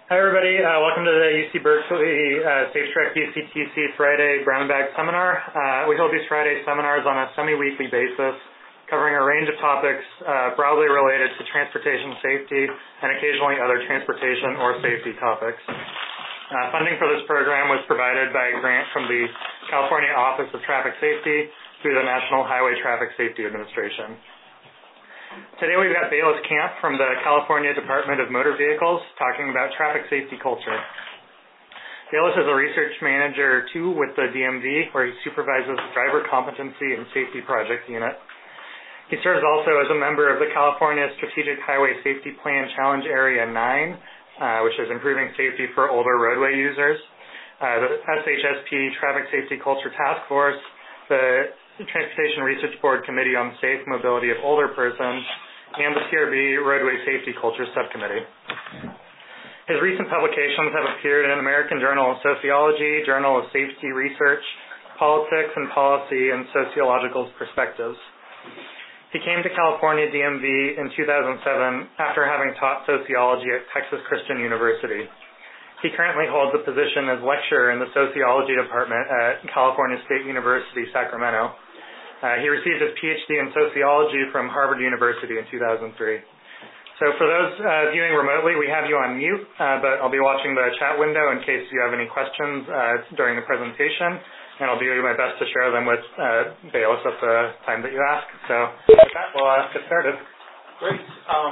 Hi everybody, welcome to the UC Berkeley SafeTrack UCTC Friday Brown Bag Seminar. We hold these Friday seminars on a semi-weekly basis, covering a range of topics broadly related to transportation safety and occasionally other transportation or safety topics. Funding for this program was provided by a grant from the California Office of Traffic Safety through the National Highway Traffic Safety Administration. Today we've got Bayless Camp from the California Department of Motor Vehicles talking about traffic safety culture. Bayless is a research manager too with the DMV, where he supervises the Driver Competency and Safety Project Unit. He serves also as a member of the California Strategic Highway Safety Plan Challenge Area 9, which is improving safety for older roadway users, the SHSP Traffic Safety Culture Task Force, the Transportation Research Board Committee on the Safe Mobility of Older Persons, and the CRB Roadway Safety Culture Subcommittee. His recent publications have appeared in American Journal of Sociology, Journal of Safety Research, Politics and Policy, and Sociological Perspectives. He came to California DMV in 2007 after having taught sociology at Texas Christian University. He currently holds a position as lecturer in the Sociology Department at California State University, Sacramento. He received his PhD in sociology from Harvard University in 2003. So for those viewing remotely, we have you on mute, but I'll be watching the chat window in case you have any questions during the presentation, and I'll do my best to share them with Bayless at the time that you ask. So with that, we'll get started. Great.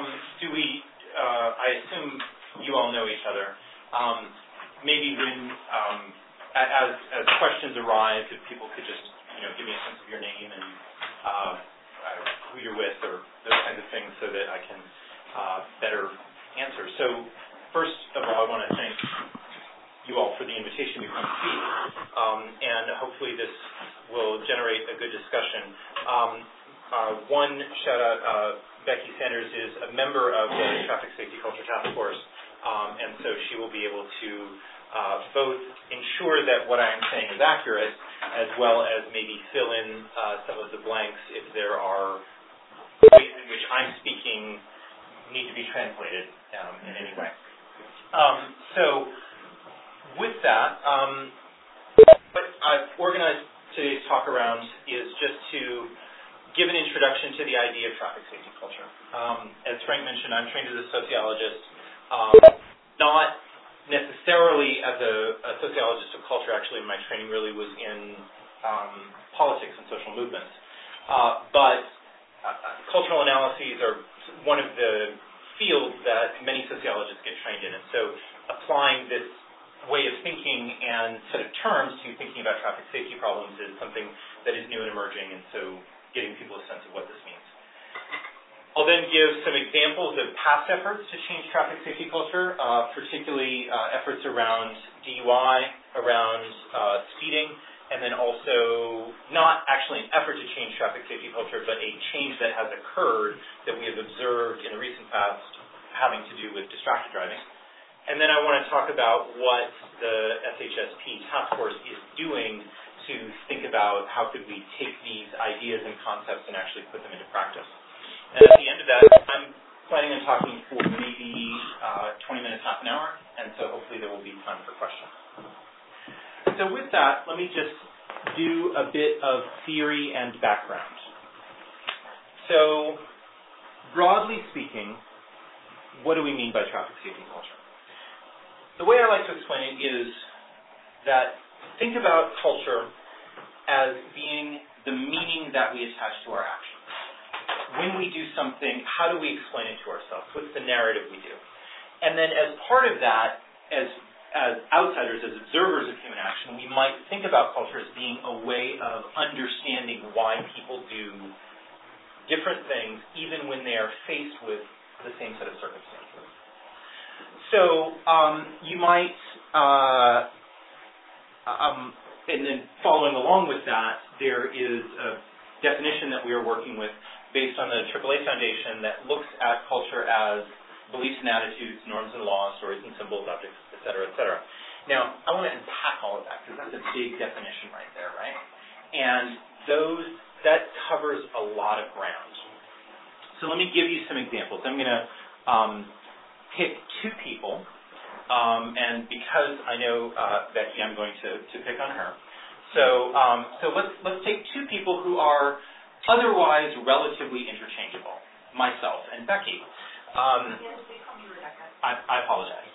I assume you all know each other. Maybe when, as questions arise, if people could just, give me a sense of your name and who you're with or those kinds of things so that I can better answer. So first of all, I want to thank you all for the invitation to come speak, and hopefully this will generate a good discussion. One shout out, Becky Sanders is a member of the Traffic Safety Culture Task Force, and so she will be able to both ensure that what I'm saying is accurate, as well as maybe fill in some of the blanks if there are ways in which I'm speaking need to be translated in any way. So with that, what I've organized today's talk around is just to give an introduction to the idea of traffic safety culture. As Frank mentioned, I'm trained as a sociologist, not necessarily as a sociologist of culture. Actually, my training really was in politics and social movements. But cultural analyses are one of the fields that many sociologists get trained in. And so applying this way of thinking and set of terms to thinking about traffic safety problems is something that is new and emerging, and so getting people a sense of what this means. I'll then give some examples of past efforts to change traffic safety culture, particularly efforts around DUI, around speeding, and then also not actually an effort to change traffic safety culture, but a change that has occurred that we have observed in the recent past having to do with distracted driving. And then I want to talk about what the SHSP task force is doing to think about how could we take these ideas and concepts and actually put them into practice. And at the end of that, I'm planning on talking for maybe 20 minutes, half an hour, and so hopefully there will be time for questions. So with that, let me just do a bit of theory and background. So broadly speaking, what do we mean by traffic safety culture? The way I like to explain it is that think about culture as being the meaning that we attach to our actions. When we do something, how do we explain it to ourselves? What's the narrative we do? And then as part of that, as outsiders, as observers of human action, we might think about culture as being a way of understanding why people do different things, even when they are faced with the same set of circumstances. So you might, and then following along with that, there is a definition that we are working with based on the AAA Foundation that looks at culture as beliefs and attitudes, norms and laws, stories and symbols, objects, et cetera, et cetera. Now, I want to unpack all of that because that's a big definition right there, right? And that covers a lot of ground. So let me give you some examples. I'm going to pick two people and because I know Becky, I'm going to pick on her. So let's take two people who are otherwise relatively interchangeable, myself and Becky. I apologize.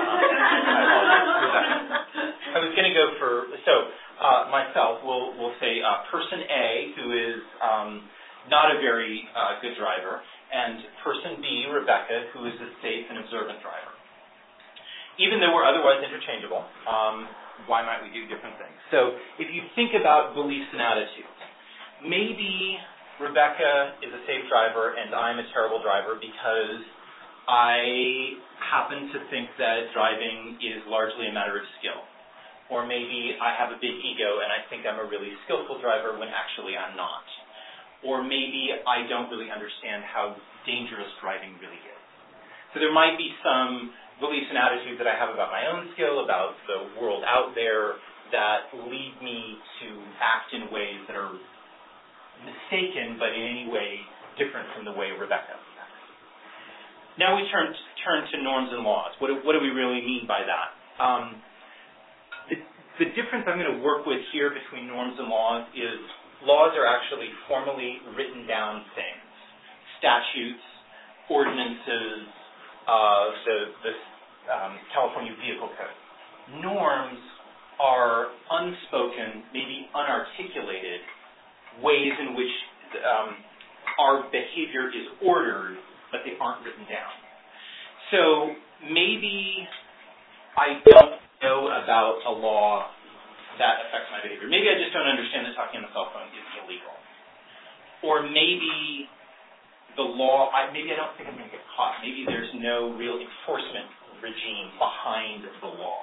I was going to go for, myself, we'll say person A, who is not a very good driver, and person B, Rebecca, who is a safe and observant driver. Even though we're otherwise interchangeable, why might we do different things? So if you think about beliefs and attitudes, maybe Rebecca is a safe driver and I'm a terrible driver because I happen to think that driving is largely a matter of skill. Or maybe I have a big ego and I think I'm a really skillful driver when actually I'm not. Or maybe I don't really understand how dangerous driving really is. So there might be some beliefs and attitudes that I have about my own skill, about the world out there, that lead me to act in ways that are mistaken, but in any way different from the way Rebecca acts. Now we turn to norms and laws. What do we really mean by that? The difference I'm going to work with here between norms and laws is laws are actually formally written down things. Statutes, ordinances, the California Vehicle Code. Norms are unspoken, maybe unarticulated ways in which our behavior is ordered, but they aren't written down. So maybe I don't know about a law that affects my behavior. Maybe I just don't understand that talking on the cell phone is illegal. Or maybe the law, maybe I don't think I'm going to get caught. Maybe there's no real enforcement regime behind the law.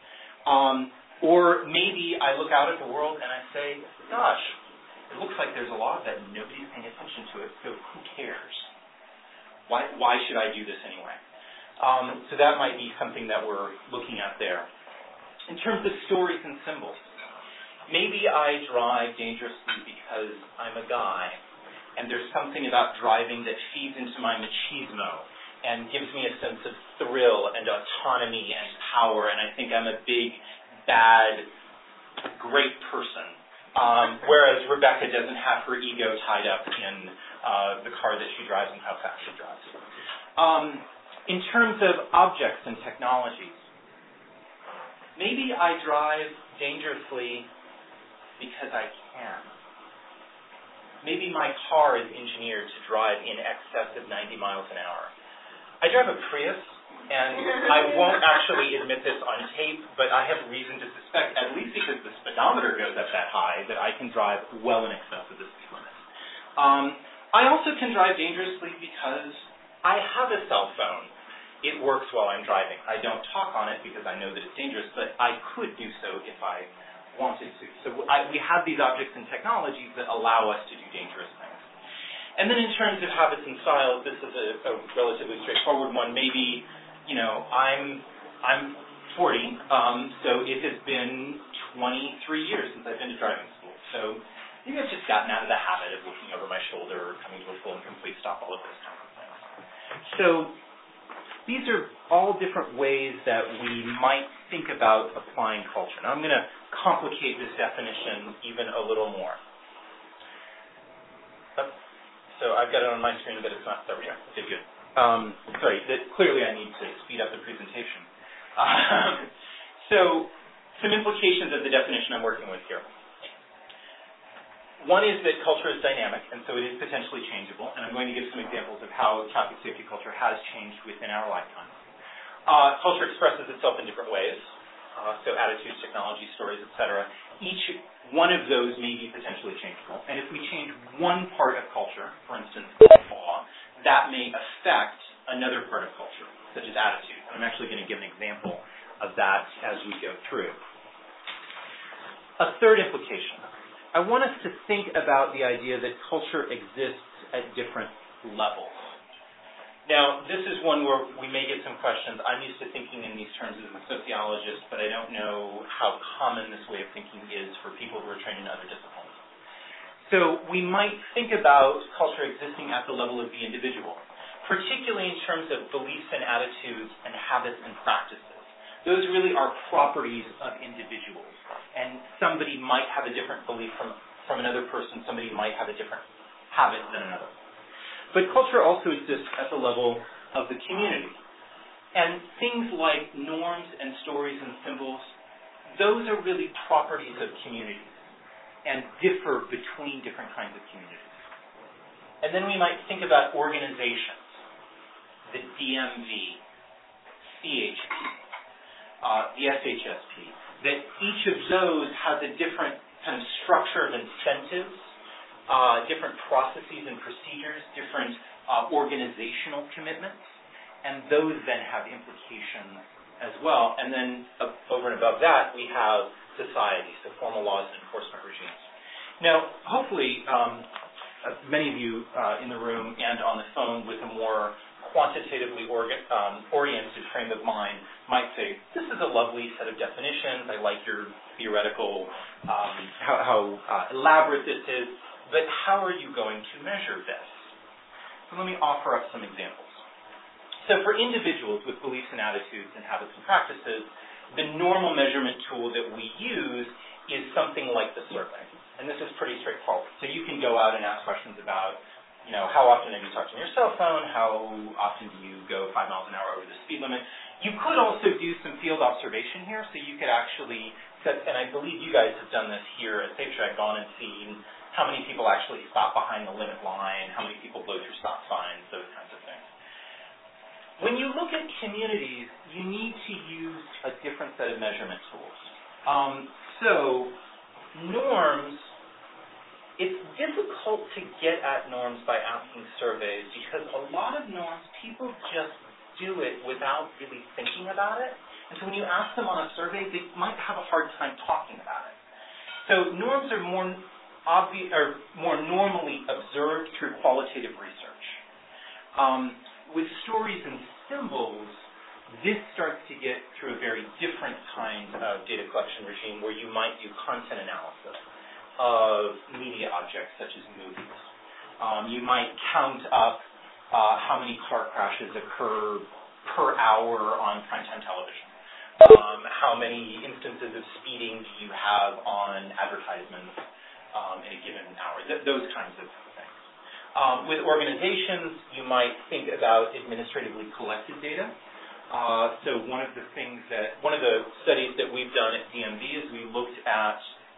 Or maybe I look out at the world and I say, gosh, it looks like there's a law that nobody's paying attention to it, so who cares? Why should I do this anyway? So that might be something that we're looking at there. In terms of stories and symbols, maybe I drive dangerously because I'm a guy, and there's something about driving that feeds into my machismo and gives me a sense of thrill and autonomy and power, and I think I'm a big, bad, great person. Whereas Rebecca doesn't have her ego tied up in the car that she drives and how fast she drives. In terms of objects and technologies, maybe I drive dangerously because I can. Maybe my car is engineered to drive in excess of 90 miles an hour. I drive a Prius, and I won't actually admit this on tape, but I have reason to suspect, at least because the speedometer goes up that high, that I can drive well in excess of the speed limit. I also can drive dangerously because I have a cell phone. It works while I'm driving. I don't talk on it because I know that it's dangerous, but I could do so if I wanted to. So we have these objects and technologies that allow us to do dangerous things. And then in terms of habits and styles, this is a relatively straightforward one. Maybe, I'm 40, so it has been 23 years since I've been to driving school. So maybe I've just gotten out of the habit of looking over my shoulder or coming to a full and complete stop, all of those kinds of things. So these are all different ways that we might think about applying culture. Now I'm going to complicate this definition even a little more. So I've got it on my screen, but it's not. There we go. Okay, good. Clearly I need to speed up the presentation. So some implications of the definition I'm working with here. One is that culture is dynamic, and so it is potentially changeable, and I'm going to give some examples of how traffic safety culture has changed within our lifetime. Culture expresses itself in different ways, so attitudes, technology, stories, etc. Each one of those may be potentially changeable, and if we change one part of culture, for instance, law, that may affect another part of culture, such as attitude. I'm actually going to give an example of that as we go through. A third implication. I want us to think about the idea that culture exists at different levels. Now, this is one where we may get some questions. I'm used to thinking in these terms as a sociologist, but I don't know how common this way of thinking is for people who are trained in other disciplines. So we might think about culture existing at the level of the individual, particularly in terms of beliefs and attitudes and habits and practices. those really are properties of individuals. And somebody might have a different belief from another person. Somebody might have a different habit than another. But culture also exists at the level of the community. And things like norms and stories and symbols, those are really properties of communities and differ between different kinds of communities. And then we might think about organizations, the DMV, CHP, the SHSP, that each of those has a different kind of structure of incentives, different processes and procedures, different organizational commitments, and those then have implications as well. And then over and above that, we have society, so formal laws and enforcement regimes. Now, hopefully, many of you in the room and on the phone with a more quantitatively oriented frame of mind might say, this is a lovely set of definitions. I like your theoretical, how elaborate this is, but how are you going to measure this? So let me offer up some examples. So for individuals with beliefs and attitudes and habits and practices, the normal measurement tool that we use is something like the survey. And this is pretty straightforward. So you can go out and ask questions about, how often have you talked on your cell phone? How often do you go 5 miles an hour over the speed limit? You could also do some field observation here, so you could actually set, and I believe you guys have done this here at SafeTrack, gone and seen how many people actually stop behind the limit line, how many people blow through stop signs, those kinds of things. When you look at communities, you need to use a different set of measurement tools. So norms, it's difficult to get at norms by asking surveys because a lot of norms, people just do it without really thinking about it. And so when you ask them on a survey, they might have a hard time talking about it. So norms are more normally observed through qualitative research. With stories and symbols, this starts to get through a very different kind of data collection regime where you might do content analysis of media objects such as movies. You might count up how many car crashes occur per hour on primetime television. How many instances of speeding do you have on advertisements in a given hour? Those kinds of things. With organizations, you might think about administratively collected data. So one of the studies that we've done at DMV is we looked at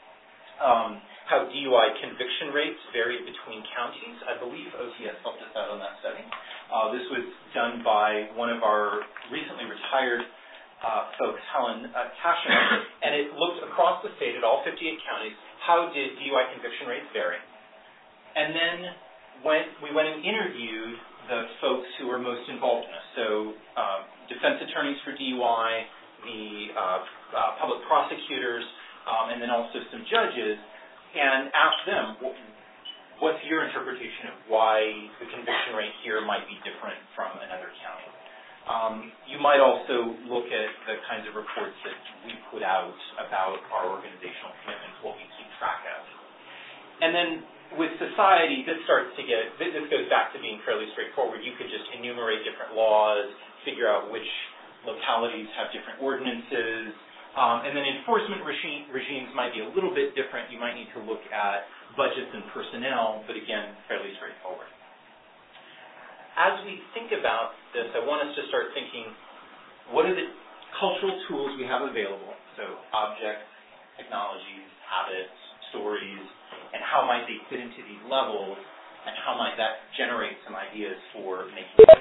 how DUI conviction rates varied between counties. I believe OTS helped us out on that study. This was done by one of our recently retired folks, Helen Tashin, and it looked across the state at all 58 counties, how did DUI conviction rates vary? And then we went and interviewed the folks who were most involved in this. So defense attorneys for DUI, the public prosecutors, and then also some judges, and asked them, what's your interpretation of why the conviction rate here might be different from another county? You might also look at the kinds of reports that we put out about our organizational commitments, what we keep track of. And then with society, this goes back to being fairly straightforward. You could just enumerate different laws, figure out which localities have different ordinances, and then enforcement regimes might be a little bit different. You might need to look at budgets and personnel, but again, fairly straightforward. As we think about this, I want us to start thinking, what are the cultural tools we have available? So objects, technologies, habits, stories, and how might they fit into these levels, and how might that generate some ideas for making it?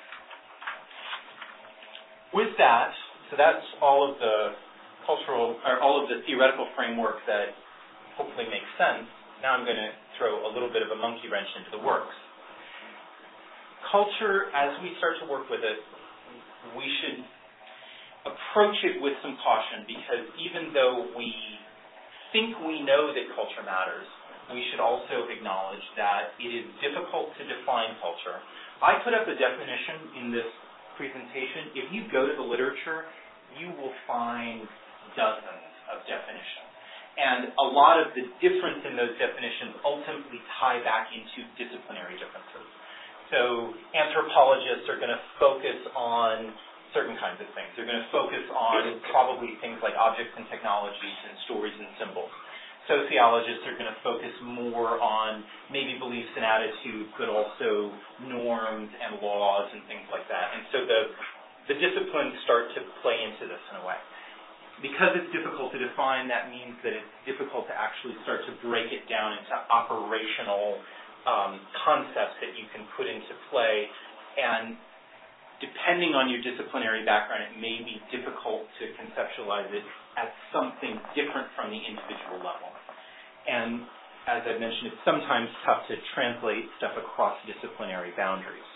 With that, so that's all of the theoretical framework that hopefully makes sense. Now I'm going to throw a little bit of a monkey wrench into the works. Culture, as we start to work with it, we should approach it with some caution, because even though we think we know that culture matters, we should also acknowledge that it is difficult to define culture. I put up a definition in this presentation. If you go to the literature, you will find dozens of definitions. And a lot of the difference in those definitions ultimately tie back into disciplinary differences. So anthropologists are going to focus on certain kinds of things. They're going to focus on probably things like objects and technologies and stories and symbols. Sociologists are going to focus more on maybe beliefs and attitudes, but also norms and laws and things like that. And so the disciplines start to play into this in a way. Because it's difficult to define, that means that it's difficult to actually start to break it down into operational concepts that you can put into play. And depending on your disciplinary background, it may be difficult to conceptualize it as something different from the individual level. And as I mentioned, it's sometimes tough to translate stuff across disciplinary boundaries.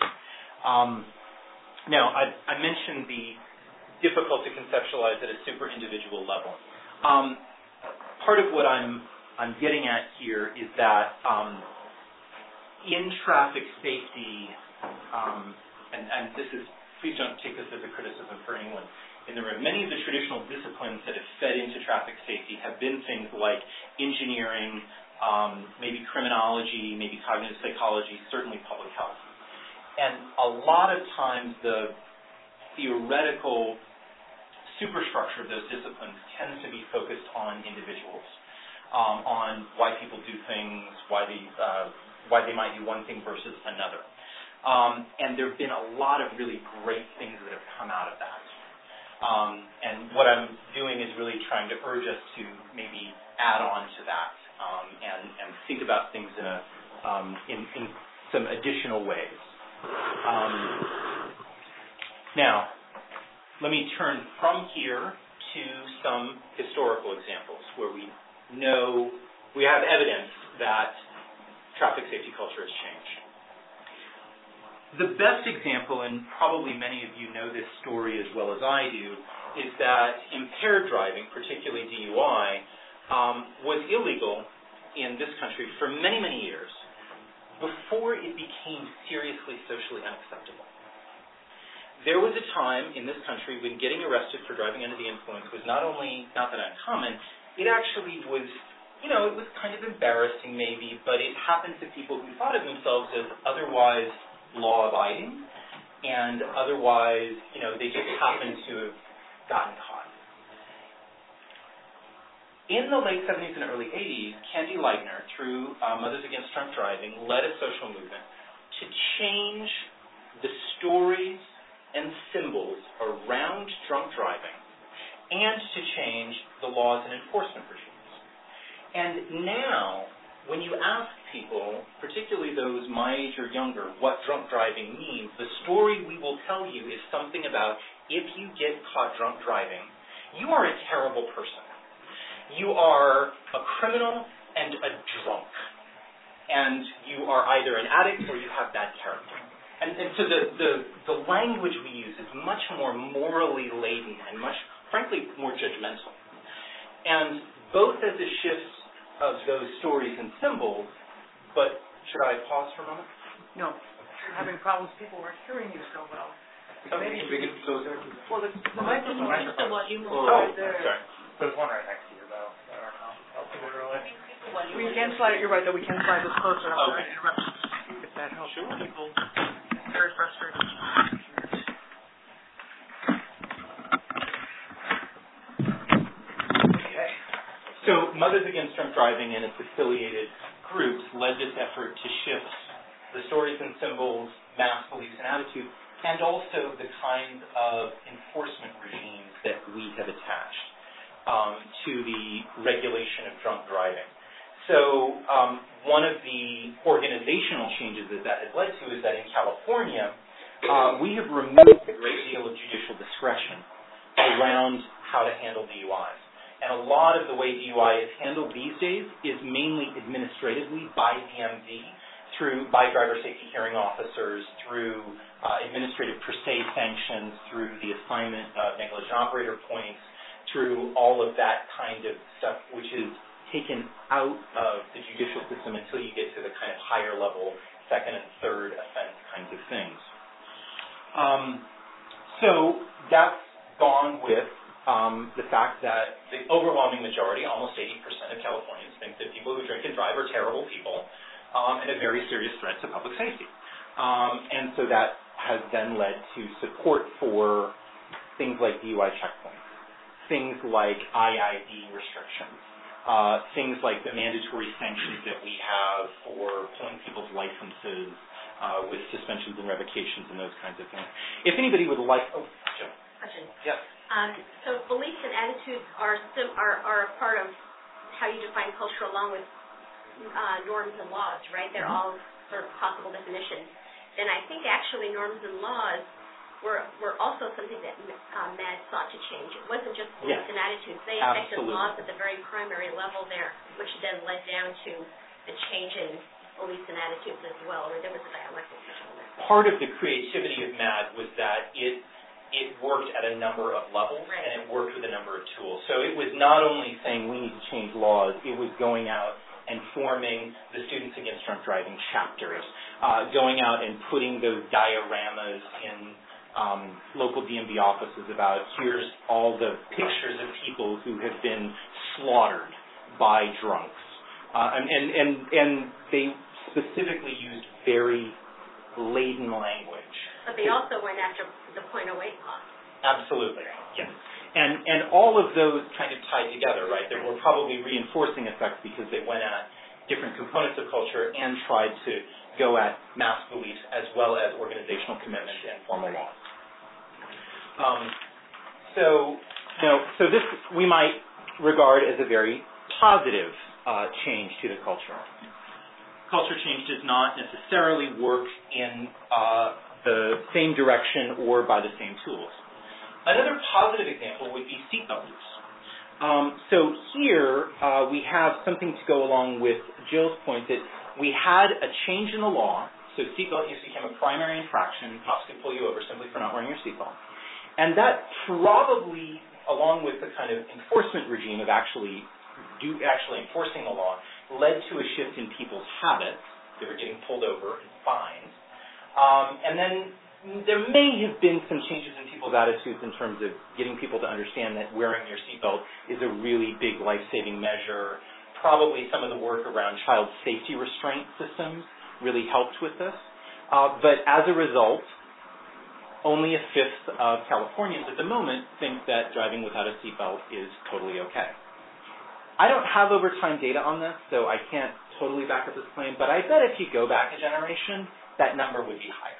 Now, I mentioned the difficult to conceptualize at a super individual level. Part of what I'm getting at here is that in traffic safety, and this is, please don't take this as a criticism for anyone in the room, many of the traditional disciplines that have fed into traffic safety have been things like engineering, maybe criminology, maybe cognitive psychology, certainly public health. And a lot of times the theoretical superstructure of those disciplines tends to be focused on individuals, on why people do things, why they might do one thing versus another. And there have been a lot of really great things that have come out of that. And what I'm doing is really trying to urge us to maybe add on to that and think about things in some additional ways. Now, let me turn from here to some historical examples where we have evidence that traffic safety culture has changed. The best example, and probably many of you know this story as well as I do, is that impaired driving, particularly DUI, was illegal in this country for many, many years before it became seriously socially unacceptable. There was a time in this country when getting arrested for driving under the influence was not that uncommon, it actually was, it was kind of embarrassing maybe, but it happened to people who thought of themselves as otherwise law-abiding, and otherwise, they just happened to have gotten caught. In the late 70s and early 80s, Candy Lightner, through Mothers Against Drunk Driving, led a social movement to change the stories and symbols around drunk driving and to change the laws and enforcement regimes. And now, when you ask people, particularly those my age or younger, what drunk driving means, the story we will tell you is something about if you get caught drunk driving, you are a terrible person. You are a criminal and a drunk. And you are either an addict or you have bad character. And so the language we use is much more morally laden and much, frankly, more judgmental. And both as a shift of those stories and symbols, but should I pause for a moment? No. You're having problems. People weren't hearing you so well. Okay. Maybe we can closer. Well, the microphone used to let you move right there. Sorry. There's one right next to you, though. I don't know. We can slide it. You're right, though. We can slide this closer. I'm Okay. sorry to interrupt you. If that helps. Sure. People very frustrated. So Mothers Against Drunk Driving and its affiliated groups led this effort to shift the stories and symbols, mass beliefs and attitudes, and also the kind of enforcement regimes that we have attached to the regulation of drunk driving. So one of the organizational changes that has led to is that in California, we have removed a great deal of judicial discretion around how to handle DUIs. And a lot of the way DUI is handled these days is mainly administratively by DMV, by driver safety hearing officers, through administrative per se sanctions, through the assignment of negligent operator points, through all of that kind of stuff, which is taken out of the judicial system until you get to the kind of higher level, second and third offense kinds of things. So that's gone with the fact that the overwhelming majority, almost 80% of Californians, think that people who drink and drive are terrible people and a very serious threat to public safety. And so that has then led to support for things like DUI checkpoints, things like IID restrictions, things like the mandatory sanctions that we have for pulling people's licenses with suspensions and revocations and those kinds of things. If anybody would like, Jill. Question. Yes. So beliefs and attitudes are a part of how you define culture along with norms and laws, right? They're all sort of possible definitions. And I think actually norms and laws were also something that MAD sought to change. It wasn't just beliefs and attitudes. They affected laws at the very primary level there, which then led down to a change in beliefs and attitudes as well, or there was a dialectic between them. Part of the creativity of MAD was that it worked at a number of levels, right, and it worked with a number of tools. So it was not only saying we need to change laws, it was going out and forming the Students Against Drunk Driving chapters, going out and putting those dioramas in local DMV offices about here's all the pictures of people who have been slaughtered by drunks. And they specifically used very laden language. But they also went after the .08 law. Absolutely, yes. And all of those kind of tied together, right? There were probably reinforcing effects because they went at different components of culture and tried to go at mass beliefs as well as organizational commitments and formal laws. So this we might regard as a very positive change to the culture. Culture change does not necessarily work in the same direction or by the same tools. Another positive example would be seatbelt use. So here we have something to go along with Jill's point that we had a change in the law, so seatbelt use became a primary infraction. Cops could pull you over simply for not wearing your seatbelt. And that probably, along with the kind of enforcement regime of actually enforcing the law, led to a shift in people's habits. They were getting pulled over and fined. And then there may have been some changes in people's attitudes in terms of getting people to understand that wearing your seatbelt is a really big life-saving measure. Probably some of the work around child safety restraint systems really helped with this. But as a result, only a fifth of Californians at the moment think that driving without a seatbelt is totally okay. I don't have overtime data on this, so I can't totally back up this claim, but I bet if you go back a generation, that number would be higher.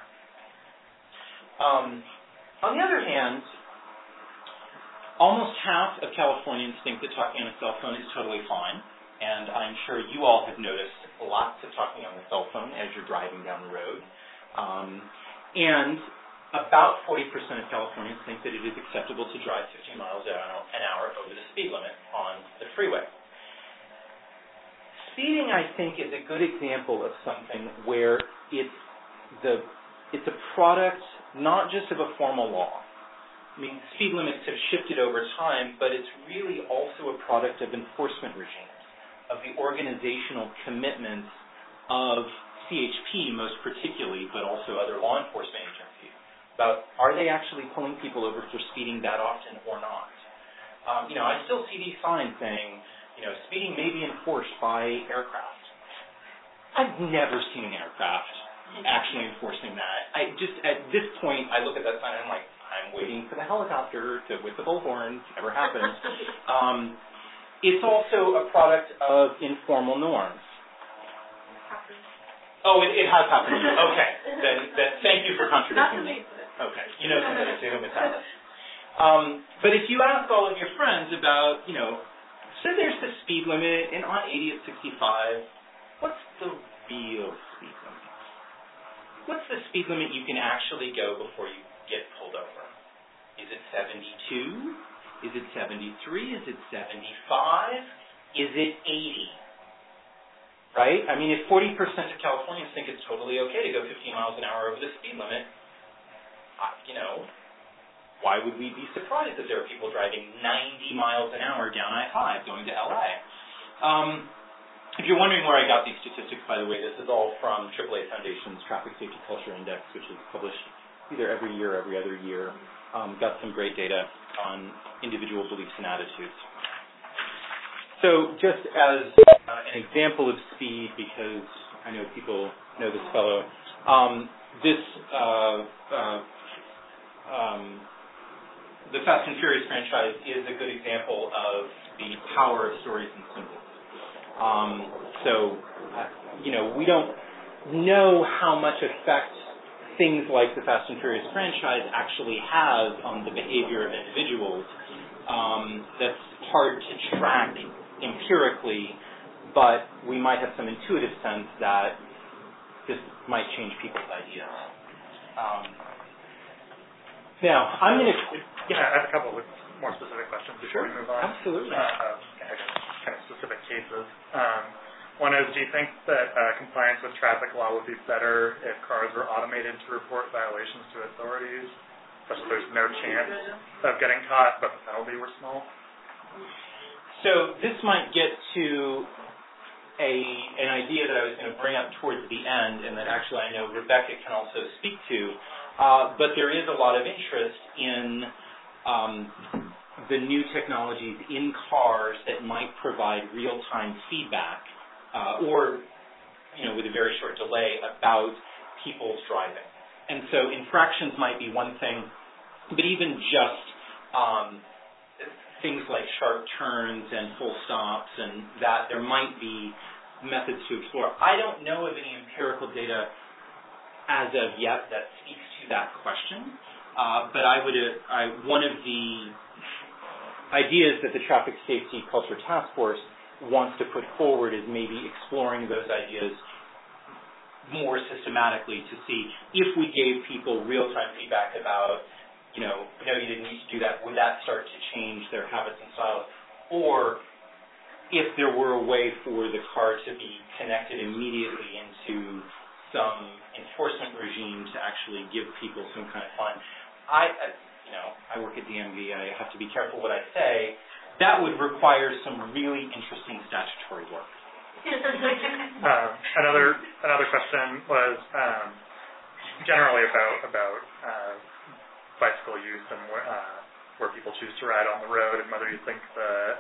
On the other hand, almost half of Californians think that talking on a cell phone is totally fine, and I'm sure you all have noticed lots of talking on the cell phone as you're driving down the road. And about 40% of Californians think that it is acceptable to drive 15 miles an hour over the speed limit on the freeway. Speeding, I think, is a good example of something where it's a product not just of a formal law. I mean, speed limits have shifted over time, but it's really also a product of enforcement regimes, of the organizational commitments of CHP most particularly, but also other law enforcement agencies, about are they actually pulling people over for speeding that often or not. I still see these signs saying, speeding may be enforced by aircraft. I've never seen an aircraft actually enforcing that. At this point, I look at that sign and I'm like, I'm waiting for the helicopter with the bullhorn. Never happened. It's also a product of informal norms. Oh, it has happened. Okay. Then thank you for contradicting me. Okay. You know somebody to whom it's happened. But if you ask all of your friends about, so there's the speed limit, and on 80 at 65, what's the real speed limit? What's the speed limit you can actually go before you get pulled over? Is it 72? Is it 73? Is it 75? Is it 80? Right? I mean, if 40% of Californians think it's totally okay to go 15 miles an hour over the speed limit, why would we be surprised that there are people driving 90 miles an hour down I-5 going to LA? If you're wondering where I got these statistics, by the way, this is all from AAA Foundation's Traffic Safety Culture Index, which is published either every year or every other year. Got some great data on individual beliefs and attitudes. So just as an example of speed, because I know people know this fellow, the Fast and Furious franchise is a good example of the power of stories and symbols. We don't know how much effect things like the Fast and Furious franchise actually have on the behavior of individuals. That's hard to track empirically, but we might have some intuitive sense that this might change people's ideas. Now, I'm going to... Yeah, I have a couple of more specific questions before we move on. Absolutely. Kind of specific cases. One is, do you think that compliance with traffic law would be better if cars were automated to report violations to authorities, such that there's no chance of getting caught, but the penalty were small? So this might get to an idea that I was going to bring up towards the end, and that actually I know Rebecca can also speak to, but there is a lot of interest in the new technologies in cars that might provide real-time feedback or, with a very short delay about people's driving. And so infractions might be one thing, but even just things like sharp turns and full stops and that, there might be methods to explore. I don't know of any empirical data as of yet that speaks to that question, but one of the ideas that the Traffic Safety Culture Task Force wants to put forward is maybe exploring those ideas more systematically to see if we gave people real-time feedback about, no, you didn't need to do that, would that start to change their habits and styles? Or if there were a way for the car to be connected immediately into some enforcement regime to actually give people some kind of fine. I work at DMV, I have to be careful what I say. That would require some really interesting statutory work. Another question was generally about bicycle use and where people choose to ride on the road, and whether you think the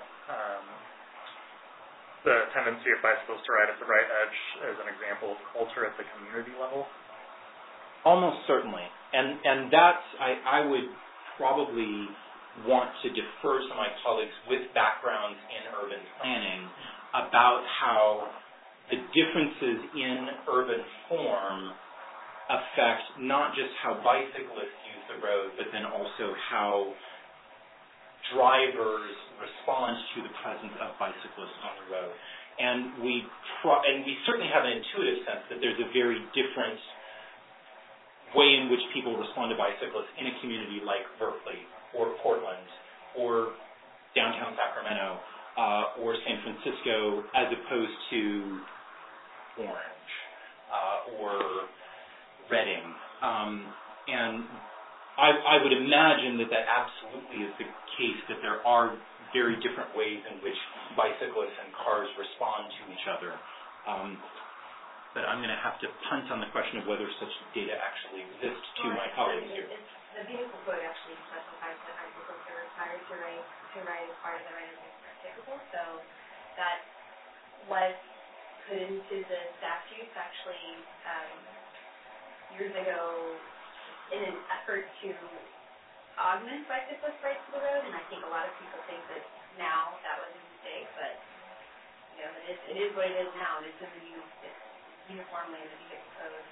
tendency of bicycles to ride at the right edge is an example of culture at the community level. Almost certainly, and that's I would probably want to defer to my colleagues with backgrounds in urban planning about how the differences in urban form affect not just how bicyclists use the road, but then also how drivers respond to the presence of bicyclists on the road. And we certainly have an intuitive sense that there's a very different way in which people respond to bicyclists in a community like Berkeley or Portland or downtown Sacramento or San Francisco as opposed to Orange or Redding. And I would imagine that absolutely is the case, that there are very different ways in which bicyclists and cars respond to each other. But I'm going to have to punt on the question of whether such data actually exists to my colleagues here. The vehicle code actually specifies that bicycles are required to ride as part of the right of way practicable, so that was put into the statutes actually years ago in an effort to augment bicyclist rights to the road, and I think a lot of people think that now that was a mistake, but it is what it is now, and it's uniformly in the vehicle code.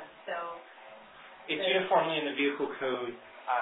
It's uniformly in the vehicle code.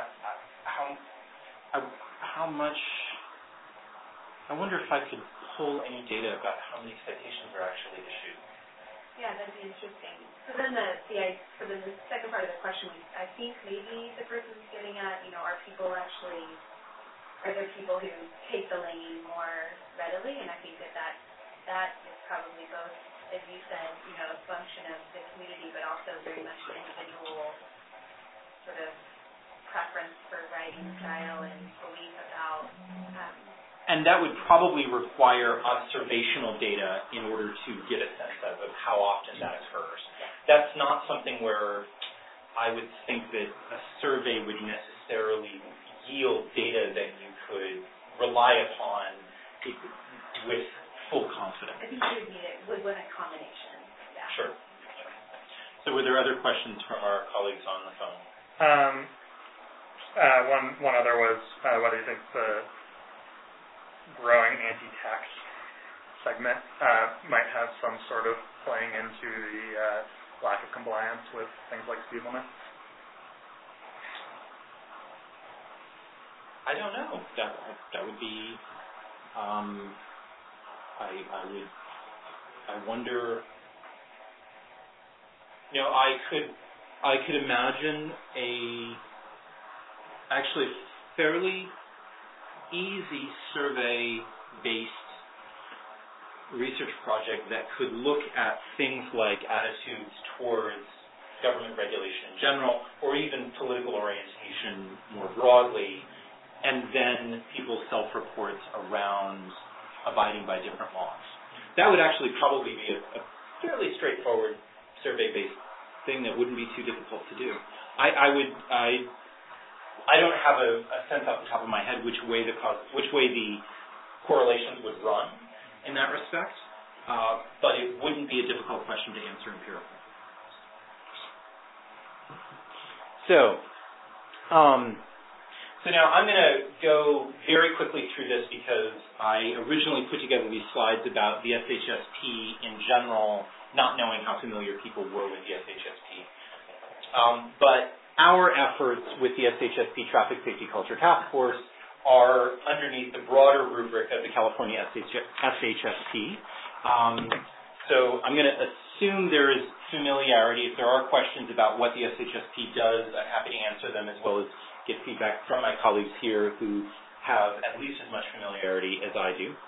How much? I wonder if I could pull any data about how many citations are actually issued. Yeah, that'd be interesting. So then the second part of the question, I think maybe the person's getting at, are there people who take the lane more readily? And I think that is probably both, as you said, a function of the community, but also very much an individual sort of preference for riding style and belief about. And that would probably require observational data in order to get a sense of how often that occurs. That's not something where I would think that a survey would necessarily yield data that you could rely upon with full confidence. I think you would need it with a combination. Yeah. Sure. So were there other questions from our colleagues on the phone? One other was whether you think the growing anti-tax segment might have some sort of playing into the lack of compliance with things like speed limits. I don't know. That would be. I wonder. I could imagine actually fairly easy survey-based research project that could look at things like attitudes towards government regulation in general, or even political orientation more broadly, and then people's self-reports around abiding by different laws. That would actually probably be a fairly straightforward survey-based thing that wouldn't be too difficult to do. I don't have a sense off the top of my head which way the correlations would run in that respect, but it wouldn't be a difficult question to answer empirically. So now I'm going to go very quickly through this because I originally put together these slides about the SHSP in general, not knowing how familiar people were with the SHSP. But our efforts with the SHSP Traffic Safety Culture Task Force are underneath the broader rubric of the California SHSP. So I'm going to assume there is familiarity. If there are questions about what the SHSP does, I'm happy to answer them, as well as get feedback from my colleagues here who have at least as much familiarity as I do.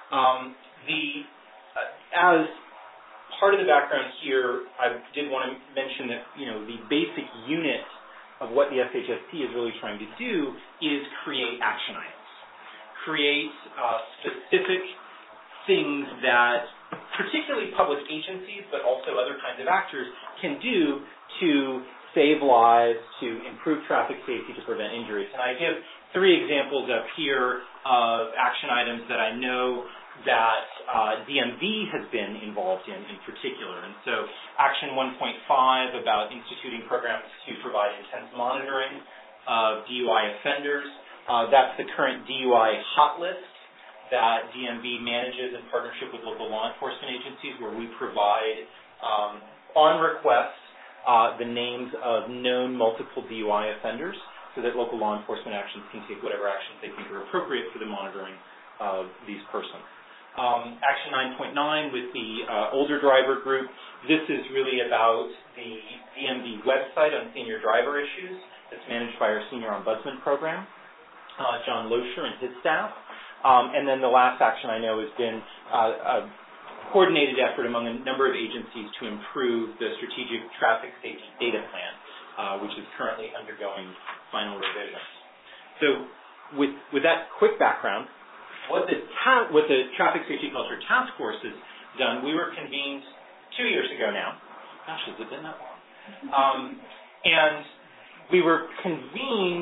As part of the background here, I did want to mention that the basic unit of what the SHSP is really trying to do is create action items, create specific things that particularly public agencies, but also other kinds of actors, can do to save lives, to improve traffic safety, to prevent injuries. And I give 3 examples up here of action items that I know that DMV has been involved in particular. And so Action 1.5 about instituting programs to provide intense monitoring of DUI offenders. That's the current DUI hot list that DMV manages in partnership with local law enforcement agencies, where we provide, on request, the names of known multiple DUI offenders so that local law enforcement actions can take whatever actions they think are appropriate for the monitoring of these persons. Action 9.9 with the older driver group. This is really about the DMV website on senior driver issues that's managed by our Senior Ombudsman program, John Loescher and his staff. And then the last action I know has been a coordinated effort among a number of agencies to improve the Strategic Traffic Safety Data Plan, which is currently undergoing final revision. So with that quick background, what the Traffic Safety Culture Task Force has done, we were convened 2 years ago now. Gosh, has it been that long? And we were convened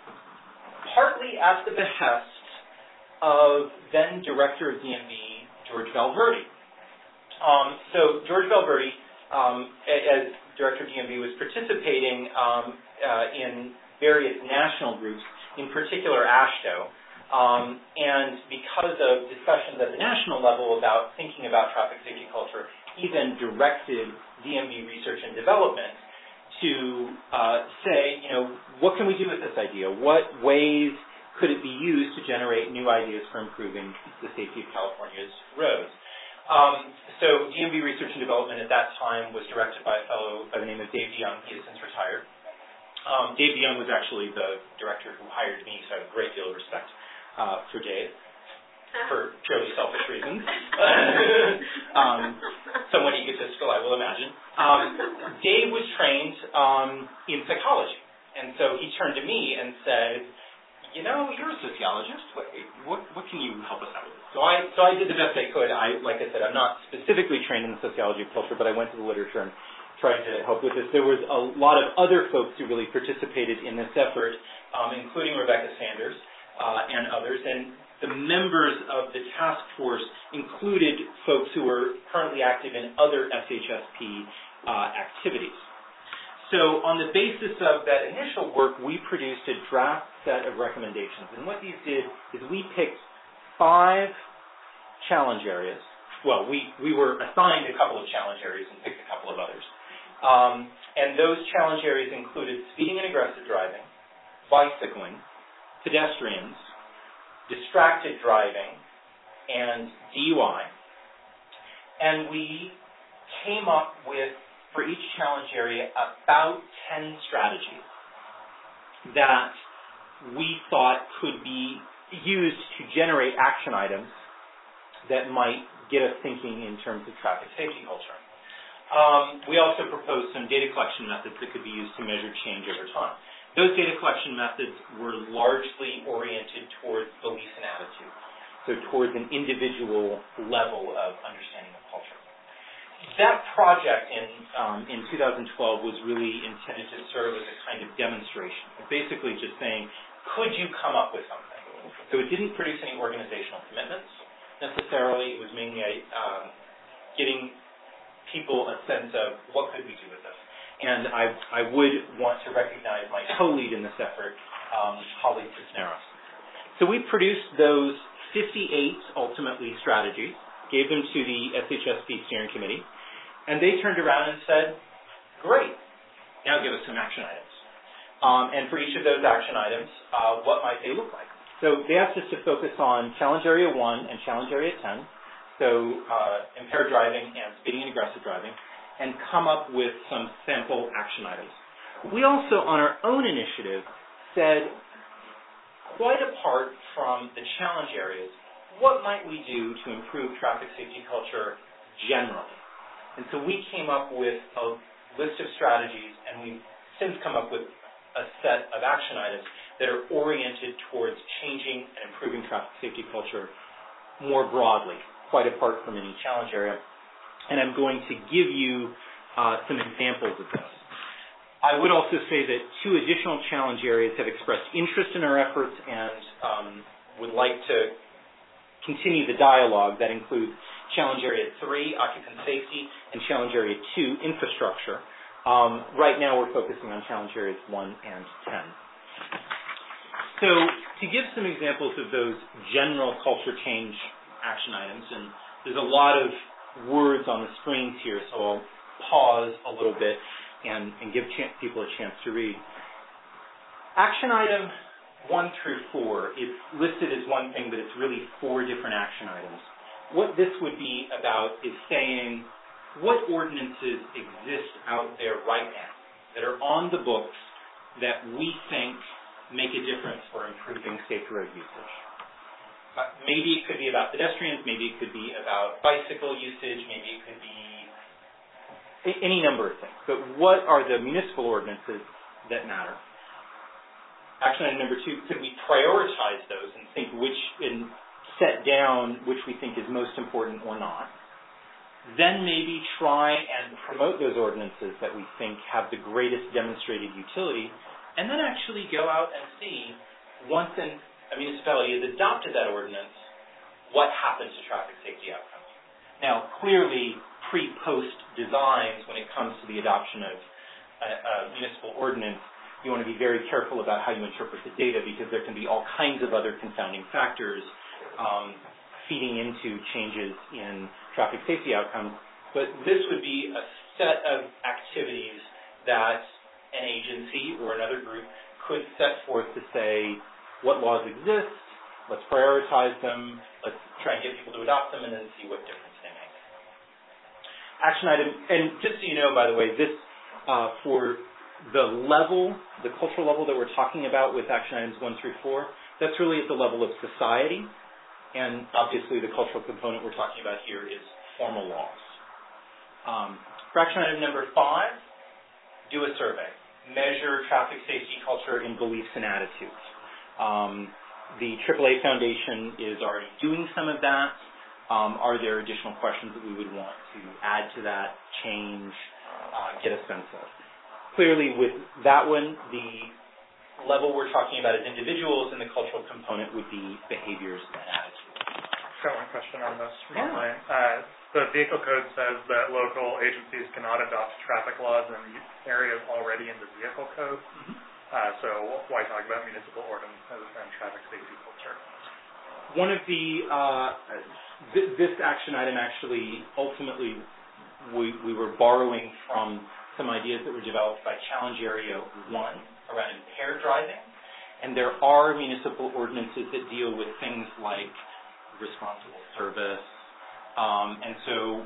partly at the behest of then Director of DMV, George Valverde. So George Valverde, as Director of DMV, was participating in various national groups, in particular AASHTO. And because of discussions at the national level about thinking about traffic safety culture, he then directed DMV Research and Development to say, what can we do with this idea? What ways could it be used to generate new ideas for improving the safety of California's roads? So DMV Research and Development at that time was directed by a fellow by the name of Dave DeYoung. He has since retired. Dave DeYoung was actually the director who hired me, so I have a great deal of respect for Dave, for purely selfish reasons. Somewhat egotistical, I will imagine. Dave was trained in psychology, and so he turned to me and said, you're a sociologist. What can you help us out with? So I did the best I could. Like I said, I'm not specifically trained in the sociology of culture, but I went to the literature and tried to help with this. There was a lot of other folks who really participated in this effort, including Rebecca Sanders and others. And the members of the task force included folks who were currently active in other SHSP activities. So on the basis of that initial work, we produced a draft set of recommendations. And what these did is we picked 5 challenge areas. Well, we were assigned a couple of challenge areas and picked a couple of others. And those challenge areas included speeding and aggressive driving, bicycling, pedestrians, distracted driving, and DUI. And we came up with, for each challenge area, about 10 strategies that we thought could be used to generate action items that might get us thinking in terms of traffic safety culture. We also proposed some data collection methods that could be used to measure change over time. Those data collection methods were largely oriented towards beliefs and attitudes, so towards an individual level of understanding of culture. That project in 2012 was really intended to serve as a kind of demonstration, basically just saying, could you come up with something? So it didn't produce any organizational commitments necessarily. It was mainly giving people a sense of what could we do with this. And I would want to recognize my co-lead in this effort, Holly Cisneros. So we produced those 58 ultimately strategies, gave them to the SHSP steering committee, and they turned around and said, great, now give us some action items. And for each of those action items, what might they look like? So they asked us to focus on Challenge Area 1 and Challenge Area 10, so impaired driving and speeding and aggressive driving, and come up with some sample action items. We also, on our own initiative, said, quite apart from the challenge areas, what might we do to improve traffic safety culture generally? And so we came up with a list of strategies, and we've since come up with a set of action items that are oriented towards changing and improving traffic safety culture more broadly, quite apart from any challenge area. And I'm going to give you some examples of this. I would also say that 2 additional challenge areas have expressed interest in our efforts and would like to continue the dialogue. That includes Challenge Area 3, Occupant Safety, and Challenge Area 2, Infrastructure. Right now we're focusing on Challenge Areas 1 and 10. So to give some examples of those general culture change action items, and there's a lot of words on the screens here, so I'll pause a little bit and give people a chance to read. Action item 1 through 4 is listed as one thing, but it's really 4 different action items. What this would be about is saying, what ordinances exist out there right now that are on the books that we think make a difference for improving safe road usage? Maybe it could be about pedestrians, maybe it could be about bicycle usage, maybe it could be any number of things. But what are the municipal ordinances that matter? Action item number 2, could we prioritize those and think and set down which we think is most important or not? Then maybe try and promote those ordinances that we think have the greatest demonstrated utility, and then actually go out and see, once a municipality has adopted that ordinance, what happens to traffic safety outcomes. Now, clearly, pre-post designs, when it comes to the adoption of a municipal ordinance, you want to be very careful about how you interpret the data, because there can be all kinds of other confounding factors feeding into changes in traffic safety outcomes. But this would be a set of activities that an agency or another group could set forth to say, what laws exist, let's prioritize them, let's try and get people to adopt them, and then see what difference they make. Action item, and just so you know, by the way, this, for the cultural level that we're talking about with action items 1 through 4, that's really at the level of society, and obviously the cultural component we're talking about here is formal laws. For action item number 5, do a survey. Measure traffic safety culture in beliefs and attitudes. The AAA Foundation is already doing some of that. Are there additional questions that we would want to add to that, change, get a sense of? Clearly, with that one, the level we're talking about as individuals, and the cultural component would be behaviors and attitudes. got one question on this from Yeah. online. The vehicle code says that local agencies cannot adopt traffic laws in areas already in the vehicle code. So why talk about municipal ordinances and traffic safety culture? One of the, this action item actually, ultimately, we were borrowing from some ideas that were developed by Challenge Area 1 around impaired driving. And there are municipal ordinances that deal with things like responsible service. And so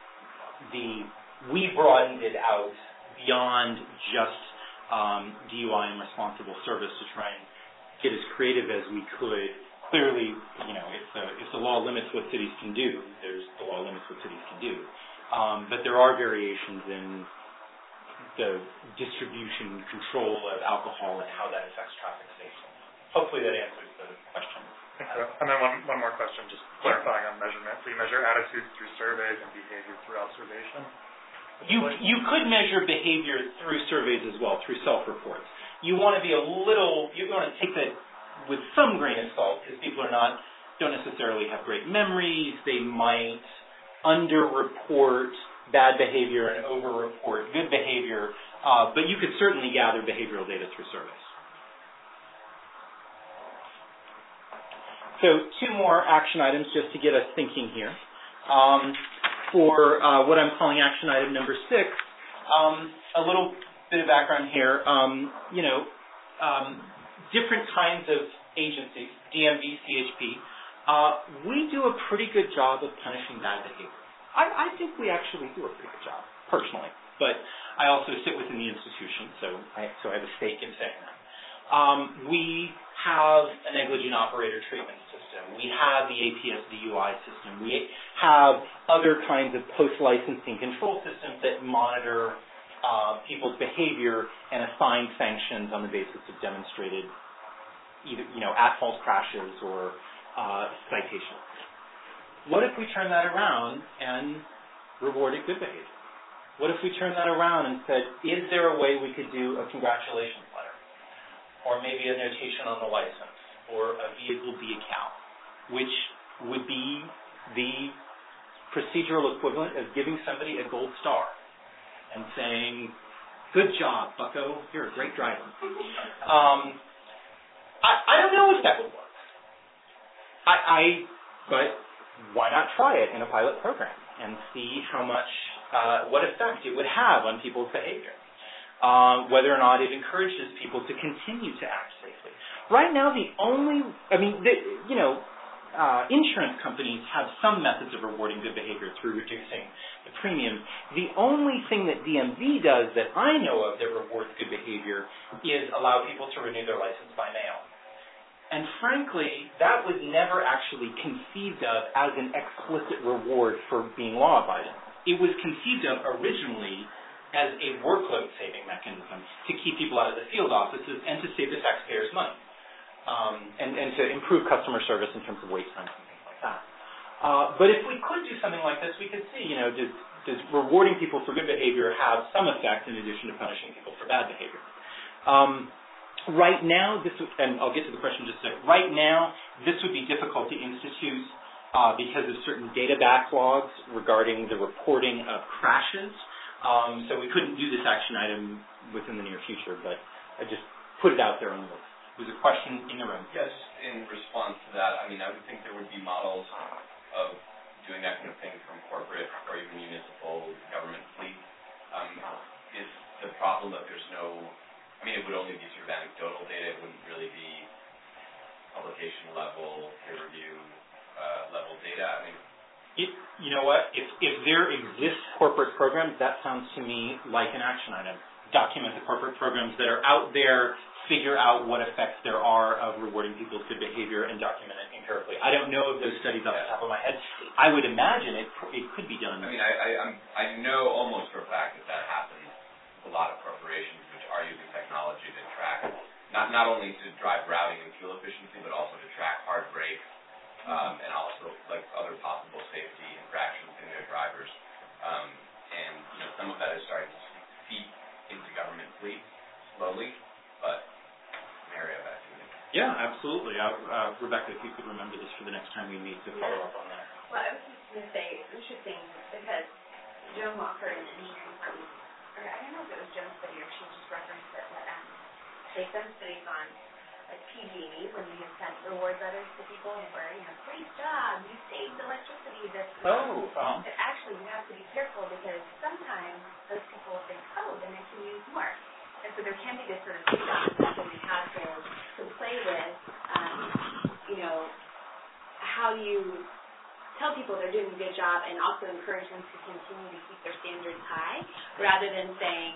we broadened it out beyond just DUI and responsible service to try and get as creative as we could. Clearly, if the law limits what cities can do, the law limits what cities can do. But there are variations in the distribution control of alcohol and how that affects traffic safety. Hopefully that answers the question. I think so. And then one more question, just clarifying on measurement. So you measure attitudes through surveys and behavior through observation? You could measure behavior through surveys as well, through self-reports. You want to take that with some grain of salt, because people don't necessarily have great memories. They might under-report bad behavior and over-report good behavior, but you could certainly gather behavioral data through surveys. So 2 more action items just to get us thinking here. For what I'm calling action item number 6, a little bit of background here. Different kinds of agencies, DMV, CHP, we do a pretty good job of punishing bad behavior. I think we actually do a pretty good job, personally. But I also sit within the institution, so I have a stake in saying that. We have a negligent operator treatment system. We have the APS DUI system. We have other kinds of post-licensing control systems that monitor people's behavior and assign sanctions on the basis of demonstrated either at-fault crashes or citations. What if we turn that around and rewarded good behavior? What if we turned that around and said, is there a way we could do a congratulations letter? Or maybe a notation on the license, or a vehicle decal, which would be the procedural equivalent of giving somebody a gold star and saying, good job, bucko, you're a great driver. I don't know if that would work. But why not try it in a pilot program and see how much, what effect it would have on people's behavior? Whether or not it encourages people to continue to act safely. Right now, insurance companies have some methods of rewarding good behavior through reducing the premiums. The only thing that DMV does that I know of that rewards good behavior is allow people to renew their license by mail. And frankly, that was never actually conceived of as an explicit reward for being law-abiding. It was conceived of originally as a workload-saving mechanism to keep people out of the field offices and to save the taxpayers money, and to improve customer service in terms of wait times and things like that. But if we could do something like this, we could see, does rewarding people for good behavior have some effect in addition to punishing people for bad behavior? Right now, and I'll get to the question in just a second. Right now, this would be difficult to institute because of certain data backlogs regarding the reporting of crashes. So we couldn't do this action item within the near future, but I just put it out there on the list. There's a question in the room. Yes, in response to that, I would think there would be models of doing that kind of thing from corporate or even municipal government fleets. Is the problem that there's no, it would only be sort of anecdotal data, it wouldn't really be publication level, peer review level data? You know what? If there exists corporate programs, that sounds to me like an action item. Document the corporate programs that are out there, figure out what effects there are of rewarding people's good behavior, and document it empirically. I don't know of those studies off the top of my head. I would imagine it could be done. I know almost for a fact that happens with a lot of corporations which are using technology to track, not only to drive routing and fuel efficiency, but also to track hard brakes, and also other possible safety infractions in their drivers. And some of that is starting to seep into government fleets slowly, but an area of activity. Yeah, absolutely. Rebecca, if you could remember this for the next time we meet to follow up on that. Well, I was just going to say, interesting, because Joan Walker and or I don't know if it was Joan's study or she just referenced it, but they've done studies on like PG&E when we have sent reward letters to people where, great job, you saved electricity. But actually, you have to be careful because sometimes those people think, then I can use more. And so there can be this sort of stuff that we have to play with, how you tell people they're doing a good job and also encourage them to continue to keep their standards high rather than saying,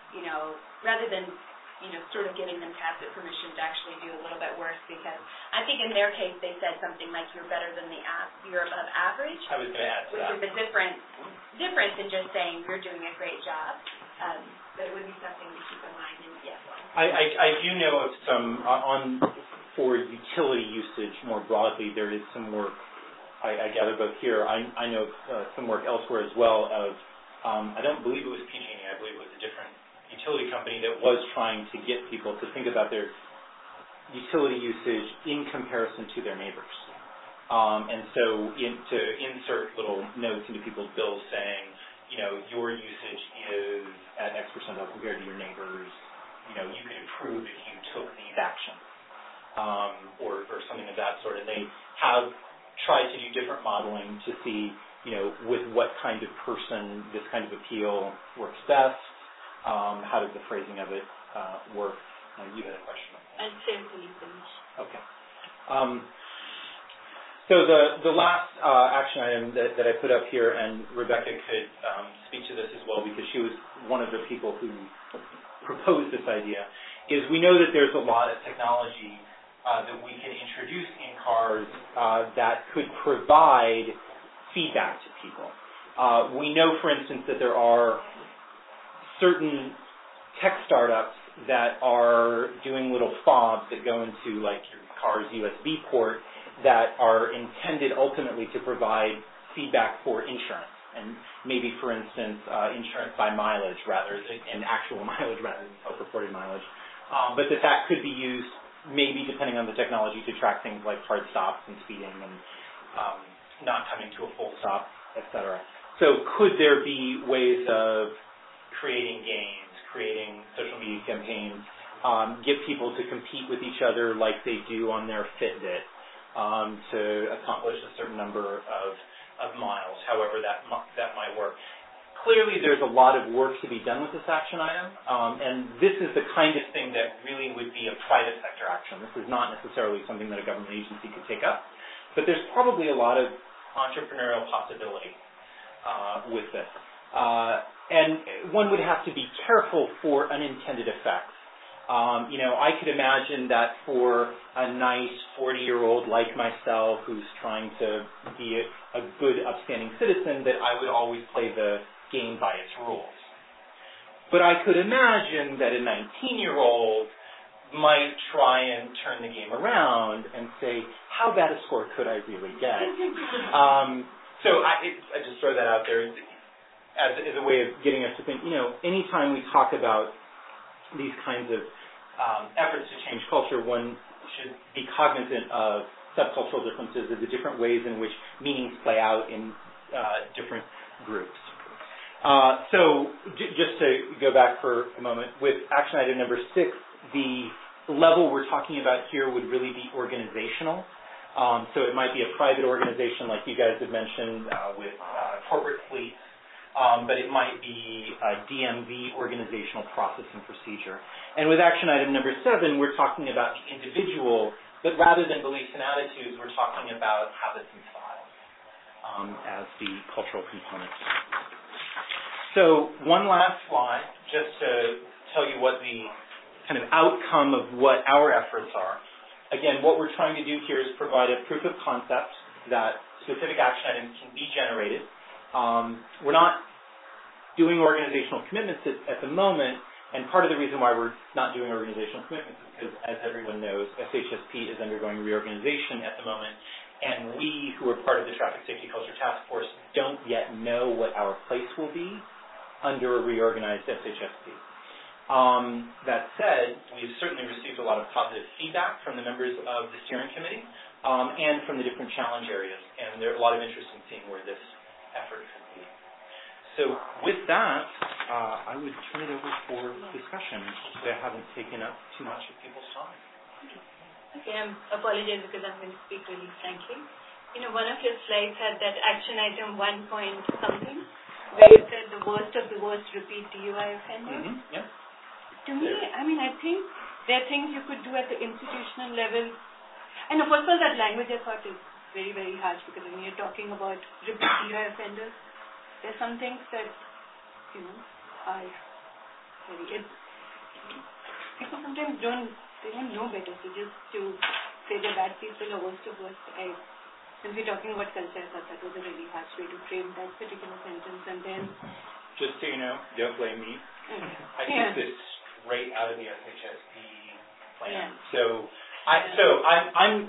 sort of giving them tacit permission to actually do a little bit worse, because I think in their case they said something like you're better than you're above average. I was going to add to that. Which is a difference than just saying you're doing a great job. But it would be something to keep in mind. And yes, I do know of some for utility usage more broadly. There is some work I gather both here. I know some work elsewhere as well of I don't believe it was PG&E. I believe it was a different utility company that was trying to get people to think about their utility usage in comparison to their neighbors. And so to insert little notes into people's bills saying, your usage is at X percent compared to your neighbors. You could improve if you took these actions, or something of that sort. And they have tried to do different modeling to see, with what kind of person this kind of appeal works best. How does the phrasing of it work? You had a question. And sample usage. Okay. So the last action item that I put up here, and Rebecca could speak to this as well because she was one of the people who proposed this idea, is we know that there's a lot of technology that we can introduce in cars that could provide feedback to people. We know, for instance, that there are certain tech startups that are doing little fobs that go into like your car's USB port that are intended ultimately to provide feedback for insurance, and maybe, for instance, insurance by mileage rather than actual mileage rather than self-reported mileage, but that could be used maybe depending on the technology to track things like hard stops and speeding and not coming to a full stop, etc. So could there be ways of creating games, creating social media campaigns, get people to compete with each other like they do on their Fitbit to accomplish a certain number of miles, however that might work. Clearly there's a lot of work to be done with this action item, and this is the kind of thing that really would be a private sector action. This is not necessarily something that a government agency could take up, but there's probably a lot of entrepreneurial possibility with this. And one would have to be careful for unintended effects. I could imagine that for a nice 40-year-old like myself who's trying to be a good, upstanding citizen, that I would always play the game by its rules. But I could imagine that a 19-year-old might try and turn the game around and say, how bad a score could I really get? So I just throw that out there as a way of getting us to think, anytime we talk about these kinds of efforts to change culture, one should be cognizant of subcultural differences, of the different ways in which meanings play out in different groups. So just to go back for a moment, with action item number 6, the level we're talking about here would really be organizational. So it might be a private organization like you guys had mentioned with corporate fleets, but it might be a DMV, organizational process and procedure. And with action item number 7, we're talking about the individual, but rather than beliefs and attitudes, we're talking about habits and styles as the cultural components. So one last slide, just to tell you what the kind of outcome of what our efforts are. Again, what we're trying to do here is provide a proof of concept that specific action items can be generated. We're not doing organizational commitments at the moment, and part of the reason why we're not doing organizational commitments is because, as everyone knows, SHSP is undergoing reorganization at the moment, and we, who are part of the Traffic Safety Culture Task Force, don't yet know what our place will be under a reorganized SHSP. That said, we've certainly received a lot of positive feedback from the members of the steering committee and from the different challenge areas, and there's a lot of interest in seeing where this effort could be. So with that, I would turn it over for discussion. I haven't taken up too much of people's time. Okay, I apologize because I'm going to speak really frankly. One of your slides had that action item 1 point something, where you said the worst of the worst repeat DUI offenders. Yeah. To me, I think there are things you could do at the institutional level. And first of all, that language I thought is very, very harsh, because when you're talking about repeat DUI offenders, there's some things that, are very... People sometimes don't know better, so just to say they're bad people or worst of worst, since we're talking about culture, I thought that was a really harsh way to frame that particular sentence. And then... Just so you know, don't blame me. I took this straight out of the SHSP plan. Yeah. So I'm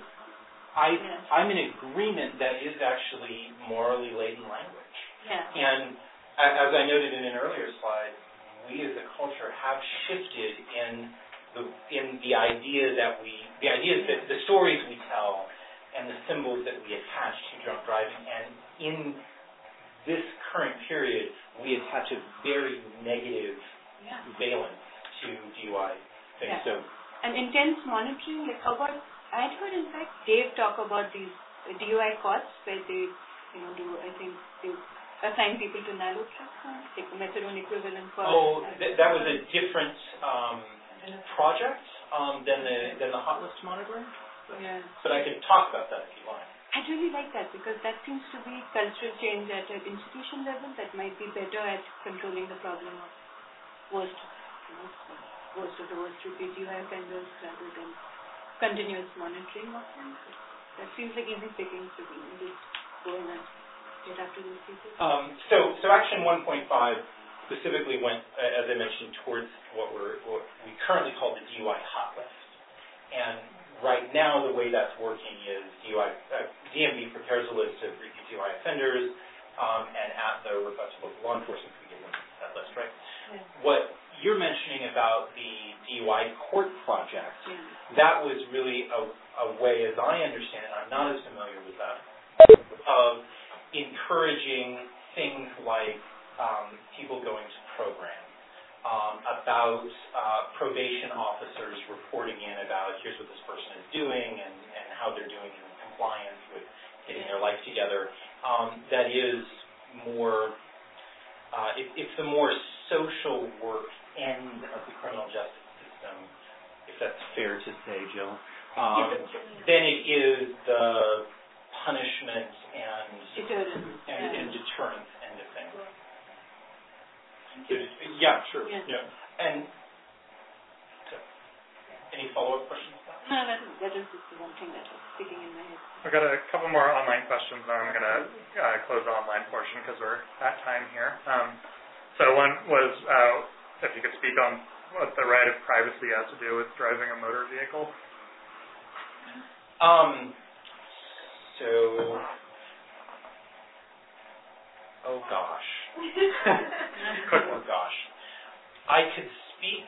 in agreement that is actually morally laden language. Yeah. And as I noted in an earlier slide, we as a culture have shifted in the idea that the stories we tell and the symbols that we attach to drunk driving, and in this current period, we attach a very negative valence to DUI things. Yeah. So, and intense monitoring, I'd heard in fact Dave talk about these DUI costs where they, they assign people to naloxone, take the methadone equivalent cost. Oh, that was a different project than the hot list monitoring. Yeah. But I can talk about that if you like. I'd really like that, because that seems to be cultural change at an institution level that might be better at controlling the problem of worst of the worst repeat DUI offenders rather than continuous monitoring of them. That seems like easy pickings to be. Just go in and get after these people. So action 1.5 specifically went, as I mentioned, towards what we currently call the DUI hot list. And right now, the way that's working is DMV prepares a list of repeat DUI offenders, and at the request of local law enforcement, we give them that list, right? Yeah. What you're mentioning about the DUI court project, that was really a way, as I understand it, I'm not as familiar with that, of encouraging things like people going to programs, about probation officers reporting in about here's what this person is doing and how they're doing in compliance with getting their life together. That is more, it's the more social work end of the criminal justice system, if that's fair to say, Jill, than it is the punishment and deterrence end of things. Yeah, sure. Yeah. And so, any follow-up questions? No, that is just the one thing that was sticking in my head. We've got a couple more online questions, and I'm going to close the online portion because we're at time here. So one was if you could speak on what the right of privacy has to do with driving a motor vehicle. Oh gosh. Oh gosh. I could speak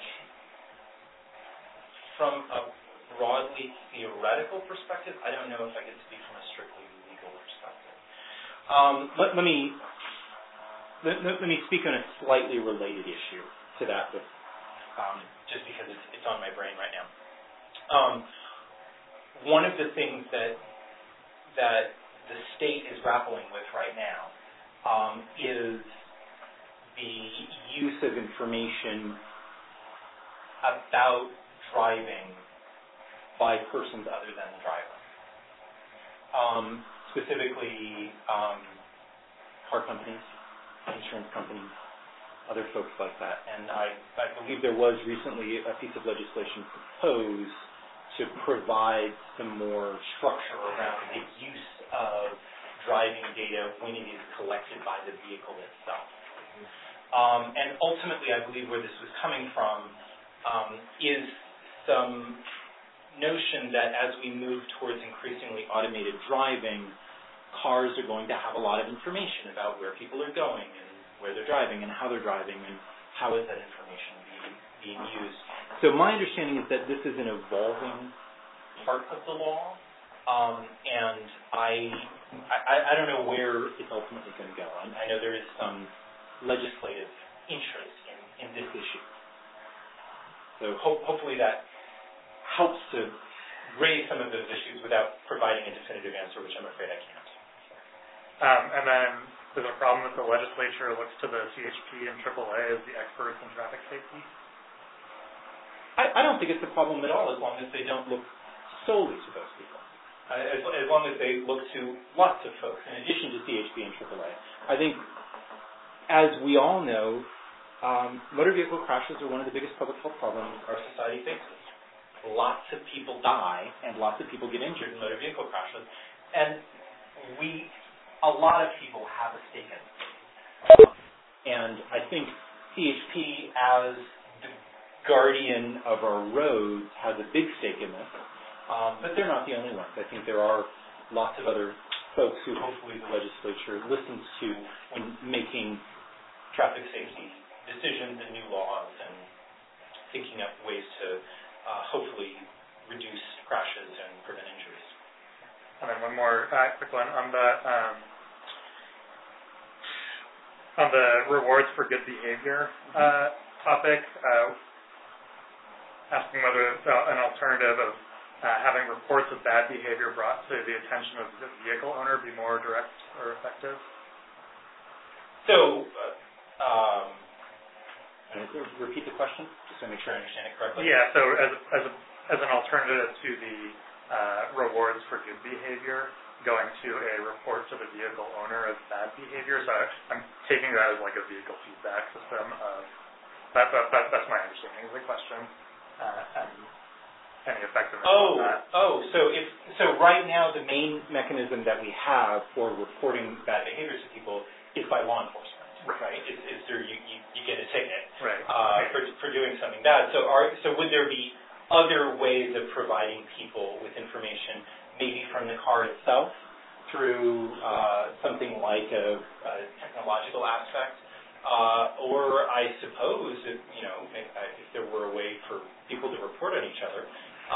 from a broadly theoretical perspective. I don't know if I could speak from a strictly legal perspective. Let me speak on a slightly related issue to that, but, just because it's on my brain right now. One of the things that the state is grappling with right now is the use of information about driving by persons other than the driver. Specifically, car companies, insurance companies, other folks like that. And I believe there was recently a piece of legislation proposed to provide some more structure around the use of driving data when it is collected by the vehicle itself. And ultimately, I believe where this was coming from is some notion that as we move towards increasingly automated driving, cars are going to have a lot of information about where people are going and where they're driving and how they're driving, and how is that information being being used. So my understanding is that this is an evolving part of the law, and I don't know where it's ultimately going to go. I know there is some legislative interest in this issue. So hopefully that helps to raise some of those issues without providing a definitive answer, which I'm afraid I can't. And then there's a problem that the legislature looks to the CHP and AAA as the experts in traffic safety. I don't think it's a problem at all, as long as they don't look solely to those people. As long as they look to lots of folks, in addition to CHP and AAA. I think, as we all know, motor vehicle crashes are one of the biggest public health problems our society faces. Lots of people die, and lots of people get injured in motor vehicle crashes. And a lot of people have a stake in it. And I think CHP, as the guardian of our roads, has a big stake in this. But they're not the only ones. I think there are lots of other folks who hopefully the legislature listens to when making traffic safety decisions and new laws and thinking up ways to hopefully reduce crashes and prevent injuries. And then one more quick one on the rewards for good behavior topic, asking whether an alternative of having reports of bad behavior brought to the attention of the vehicle owner be more direct or effective. So, repeat the question, just to make sure I understand it correctly. Yeah, so as an alternative to the rewards for good behavior, going to a report to the vehicle owner of bad behavior. So I'm taking that as like a vehicle feedback system. That's my understanding of the question. And any effectiveness on that. So right now the main mechanism that we have for reporting bad behaviors to people is by law enforcement. Right? It's through you get a ticket for doing something bad. So would there be other ways of providing people with information, maybe from the car itself, through something like a technological aspect, or I suppose if there were a way for people to report on each other,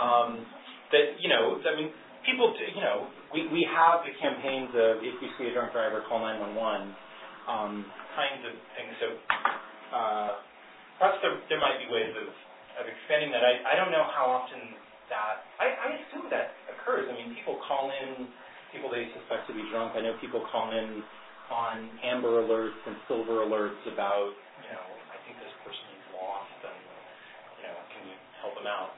people we have the campaigns of if you see a drunk driver, call 911. Kinds of things. So perhaps there might be ways of expanding that. I don't know how often that. I assume that occurs. I mean, people call in people they suspect to be drunk. I know people call in on Amber Alerts and Silver Alerts about, I think this person is lost, and can you help them out?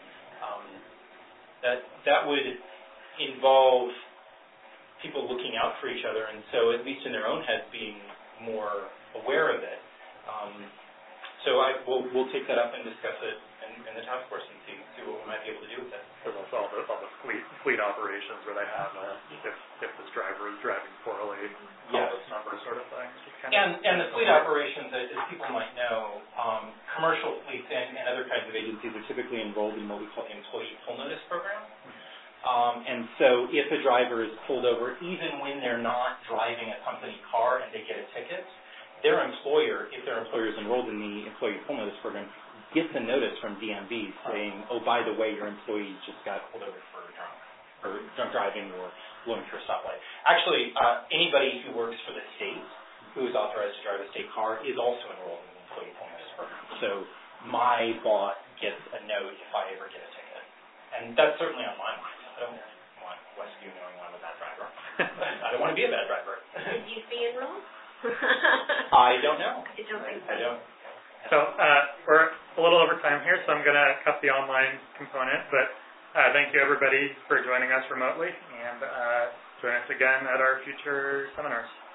That would involve people looking out for each other, and so at least in their own heads being more aware of it. So we'll take that up and discuss it in the task force and see what we might be able to do with it. There's also all the fleet operations where they have if this driver is driving poorly, call this number sort of thing. And the fleet operations, as people might know, commercial fleets and other kinds of agencies are typically enrolled in what we call the Employee Pull Notice Program. And so if a driver is pulled over, even when they're not driving a company car and they get a ticket, their employer, if their employer is enrolled in the Employee Pull Notice Program, gets a notice from DMV saying, oh, by the way, your employee just got pulled over for drunk driving or blowing through a stoplight. Actually, anybody who works for the state who is authorized to drive a state car is also enrolled in the Employee Pull Notice Program. So my boss gets a note if I ever get a ticket. And that's certainly on my mind. I don't want Westview knowing I'm a bad driver. I don't want to be a bad driver. Did you see enrolled? I don't know. I don't. So we're a little over time here, so I'm going to cut the online component. But thank you, everybody, for joining us remotely, and join us again at our future seminars.